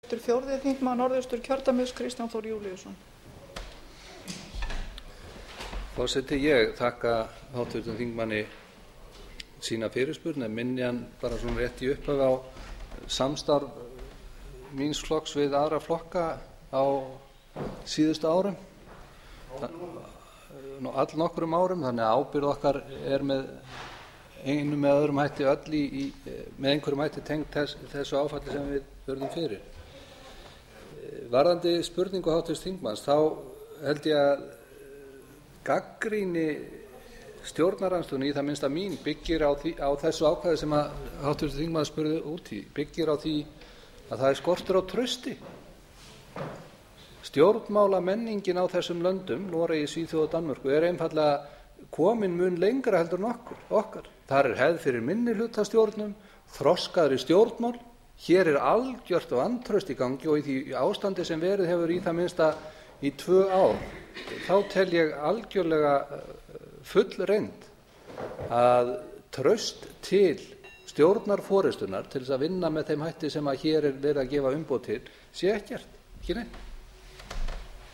Fjórði þingmaður Norðausturkjördæmis, Kristján Þór Júlíusson. Forseti, ég þakka háttvirtum þingmanni sína fyrirspurn en minni hann bara svona rétt í upphafi á samstarf míns flokks við aðra flokka á síðustu árum, allnokkrum árum, þannig að ábyrgð okkar er með einum með öðrum hætti öll með einhverjum hætti tengt þessu áfalli sem við urðum fyrir. Varðandi spurningu háttvirts þingmanns, þá held ég að gagnrýni stjórnarandstöðunnar, í það minnsta mín, byggir á þessu ákvæði sem að háttvirtur þingmaður spurði út í, byggir á því að það er skortur á trausti. Stjórnmálamenningin á þessum löndum, Noregi, Svíþjóð og Danmörku, er einfaldlega komin mun lengra heldur en okkar. Þar er hefð fyrir minnihlutastjórnum, þroskaðri stjórnmál. Hér er algjört vantraust í gangi og í því ástandi sem verið hefur í það minnsta í 2 ár. Þá tel ég algjörlega fullreynt að traust til stjórnarforystunnar til þess að vinna með þeim hætti sem að hér er verið að gefa umboð til sé ekkert, ekki neitt.